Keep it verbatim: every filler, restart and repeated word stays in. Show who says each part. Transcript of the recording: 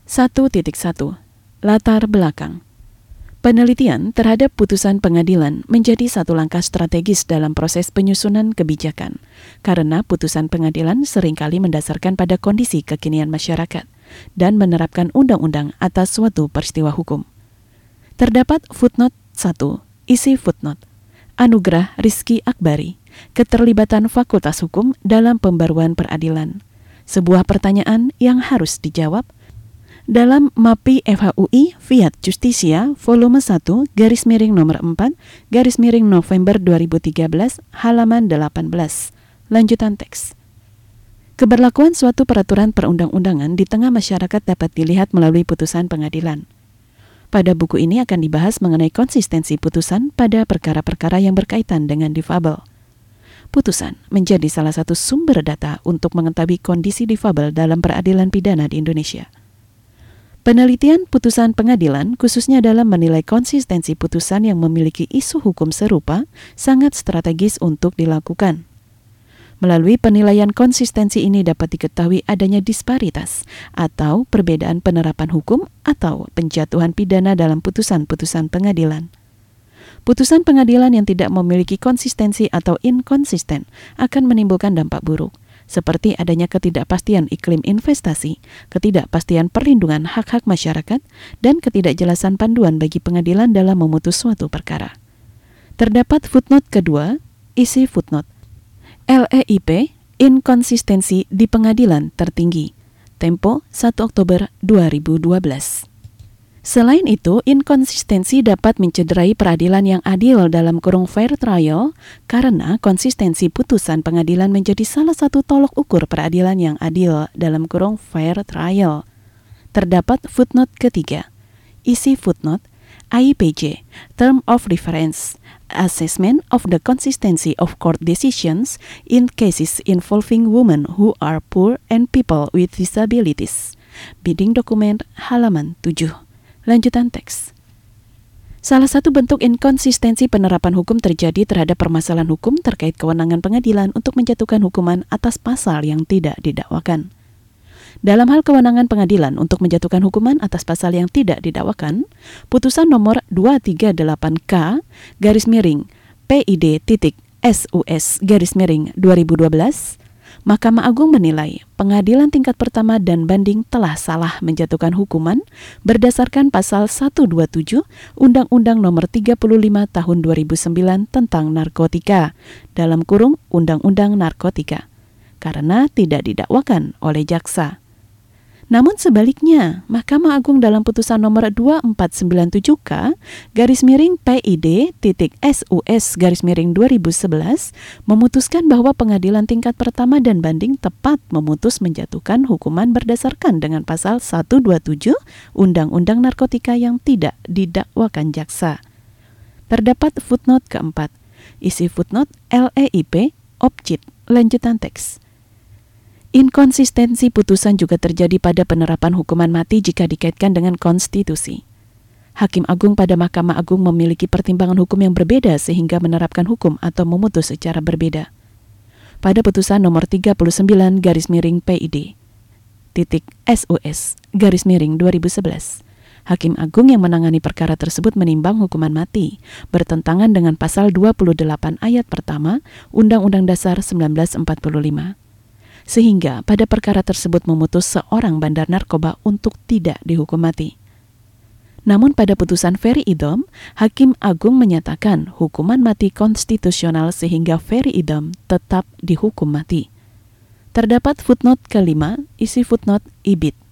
Speaker 1: satu titik satu. Latar belakang. Penelitian terhadap putusan pengadilan menjadi satu langkah strategis dalam proses penyusunan kebijakan, karena putusan pengadilan seringkali mendasarkan pada kondisi kekinian masyarakat dan menerapkan undang-undang atas suatu peristiwa hukum. Terdapat footnote satu, isi footnote. Anugerah Rizky Akbari, keterlibatan Fakultas Hukum dalam pembaruan peradilan. Sebuah pertanyaan yang harus dijawab dalam MAPI F H U I Fiat Justitia volume satu garis miring nomor empat garis miring November dua ribu tiga belas halaman delapan belas. Lanjutan teks. Keberlakuan suatu peraturan perundang-undangan di tengah masyarakat dapat dilihat melalui putusan pengadilan. Pada buku ini akan dibahas mengenai konsistensi putusan pada perkara-perkara yang berkaitan dengan difabel. Putusan menjadi salah satu sumber data untuk mengetahui kondisi difabel dalam peradilan pidana di Indonesia. Penelitian putusan pengadilan, khususnya dalam menilai konsistensi putusan yang memiliki isu hukum serupa, sangat strategis untuk dilakukan. Melalui penilaian konsistensi ini dapat diketahui adanya disparitas atau perbedaan penerapan hukum atau penjatuhan pidana dalam putusan-putusan pengadilan. Putusan pengadilan yang tidak memiliki konsistensi atau inkonsisten akan menimbulkan dampak buruk, seperti adanya ketidakpastian iklim investasi, ketidakpastian perlindungan hak-hak masyarakat, dan ketidakjelasan panduan bagi pengadilan dalam memutus suatu perkara. Terdapat footnote kedua, isi footnote. L E I P, inkonsistensi di pengadilan tertinggi. Tempo satu Oktober dua ribu dua belas. Selain itu, inkonsistensi dapat mencederai peradilan yang adil dalam kurung fair trial karena konsistensi putusan pengadilan menjadi salah satu tolok ukur peradilan yang adil dalam kurung fair trial. Terdapat footnote ketiga. Isi footnote I P J, Term of Reference, Assessment of the Consistency of Court Decisions in Cases Involving Women Who Are Poor and People with Disabilities. Bidding dokumen halaman tujuh. Lanjutan teks. Salah satu bentuk inkonsistensi penerapan hukum terjadi terhadap permasalahan hukum terkait kewenangan pengadilan untuk menjatuhkan hukuman atas pasal yang tidak didakwakan. Dalam hal kewenangan pengadilan untuk menjatuhkan hukuman atas pasal yang tidak didakwakan, putusan nomor dua tiga delapan K garis miring P I D titik S U S garis miring dua ribu dua belas, Mahkamah Agung menilai pengadilan tingkat pertama dan banding telah salah menjatuhkan hukuman berdasarkan pasal seratus dua puluh tujuh Undang-Undang Nomor tiga puluh lima Tahun dua ribu sembilan tentang narkotika dalam kurung Undang-Undang Narkotika karena tidak didakwakan oleh jaksa. Namun sebaliknya, Mahkamah Agung dalam putusan nomor dua empat sembilan tujuh K garis miring P I D titik S U S garis miring dua ribu sebelas memutuskan bahwa pengadilan tingkat pertama dan banding tepat memutus menjatuhkan hukuman berdasarkan dengan pasal seratus dua puluh tujuh Undang-Undang Narkotika yang tidak didakwakan jaksa. Terdapat footnote keempat. Isi footnote L E I P Opcit. Lanjutan teks. Inkonsistensi putusan juga terjadi pada penerapan hukuman mati jika dikaitkan dengan konstitusi. Hakim Agung pada Mahkamah Agung memiliki pertimbangan hukum yang berbeda sehingga menerapkan hukum atau memutus secara berbeda. Pada putusan nomor tiga puluh sembilan garis miring P I D titik S U S garis miring dua ribu sebelas, Hakim Agung yang menangani perkara tersebut menimbang hukuman mati bertentangan dengan pasal dua puluh delapan ayat pertama Undang-Undang Dasar seribu sembilan ratus empat puluh lima. Sehingga pada perkara tersebut memutus seorang bandar narkoba untuk tidak dihukum mati. Namun pada putusan Ferry Idom, Hakim Agung menyatakan hukuman mati konstitusional sehingga Ferry Idom tetap dihukum mati. Terdapat footnote kelima, isi footnote I B I T.